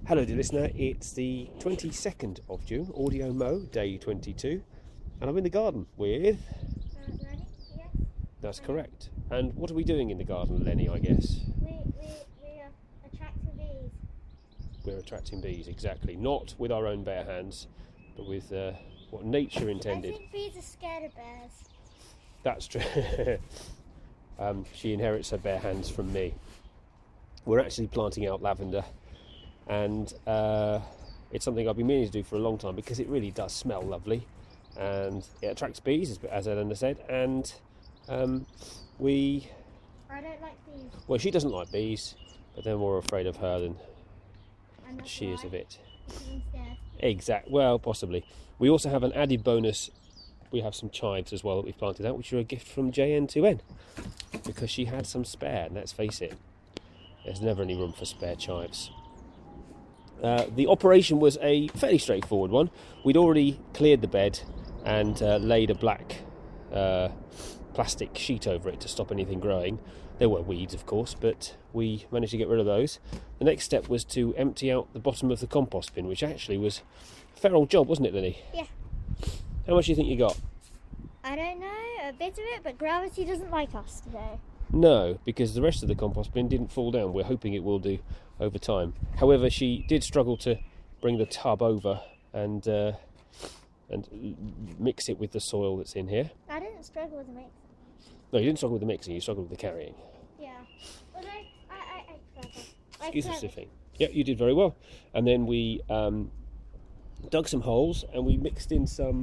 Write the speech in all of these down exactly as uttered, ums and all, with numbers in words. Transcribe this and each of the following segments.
Hello dear listener, it's the twenty-second of June, Audio Mo, day twenty-two, and I'm in the garden with... Uh, Lenny, yes. That's correct. And what are we doing in the garden, Lenny, I guess? We, we, we are attracting bees. We're attracting bees, exactly. Not with our own bare hands, but with uh, what nature intended. I think bees are scared of bears. That's true. um, she inherits her bare hands from me. We're actually planting out lavender, and uh, it's something I've been meaning to do for a long time because it really does smell lovely, and it attracts bees, as, as Eleanor said, and um, we... I don't like bees. Well, she doesn't like bees, but they're more afraid of her than And that's she why, is of it. because I'm scared. Exact. Well, possibly. We also have an added bonus. We have some chives as well that we've planted out, which are a gift from J N two N, because she had some spare, and let's face it, there's never any room for spare chives. Uh, the operation was a fairly straightforward one. We'd already cleared the bed and uh, laid a black uh, plastic sheet over it to stop anything growing. There were weeds, of course, but we managed to get rid of those. The next step was to empty out the bottom of the compost bin, which actually was a fair old job, wasn't it, Lily? Yeah. How much do you think you got? I don't know, a bit of it, but gravity doesn't like us today. No, because the rest of the compost bin didn't fall down. We're hoping it will do over time. However, she did struggle to bring the tub over and uh, and mix it with the soil that's in here. I didn't struggle with the mix. No, you didn't struggle with the mixing, you struggled with the carrying. Yeah. Although, I, I, I clever. I Excuse the clever. sniffing. Yeah, you did very well. And then we um, dug some holes and we mixed in some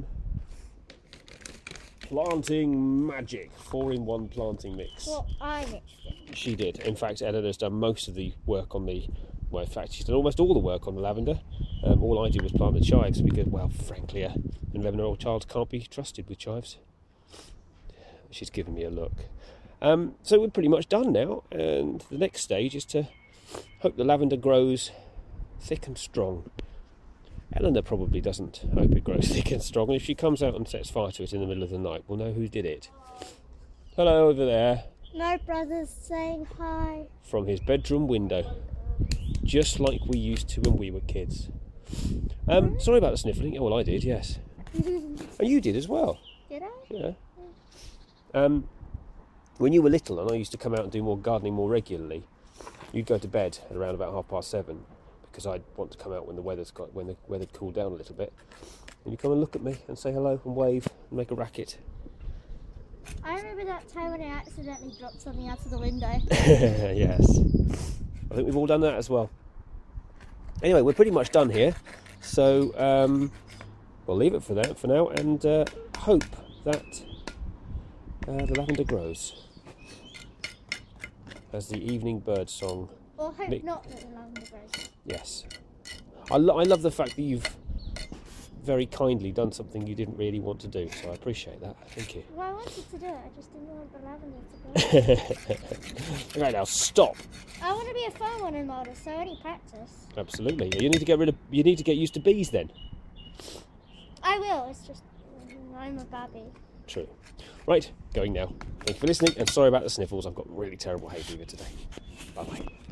planting magic, four in one planting mix. Well, I mixed it. She did. In fact, Eleanor's done most of the work on the, well, in fact, she's done almost all the work on the lavender. Um, all I did was plant the chives because, well, frankly, an eleven-year-old child can't be trusted with chives. She's given me a look. Um, so we're pretty much done now, and the next stage is to hope the lavender grows thick and strong. Eleanor probably doesn't hope it grows thick and strong, and if she comes out and sets fire to it in the middle of the night, we'll know who did it. Hello, over there. My brother's saying hi. From his bedroom window, just like we used to when we were kids. Um, sorry about the sniffling. Oh, well, I did, yes. And you did as well. Did I? Yeah. Um, when you were little and I used to come out and do more gardening more regularly, you'd go to bed at around about half past seven because I'd want to come out when the weather's got when the weather'd cooled down a little bit, and you come and look at me and say hello and wave and make a racket. I remember that time when I accidentally dropped something out of the window. Yes, I think we've all done that as well. Anyway, we're pretty much done here, so um, we'll leave it for that for now and uh, hope that uh, the lavender grows as the evening bird song. Or hope Nick. not that the lavender grows. Yes, I, lo- I love the fact that you've very kindly done something you didn't really want to do, so I appreciate that. Thank you. Well, I wanted to do it, I just didn't want the lavender to grow. Right now, stop. I want to be a fur one in model, so any practice. Absolutely. You need to get rid of. You need to get used to bees then. I will, it's just, mm, I'm a babby. True. Right, going now. Thank you for listening, and sorry about the sniffles. I've got really terrible hay fever today. Bye bye.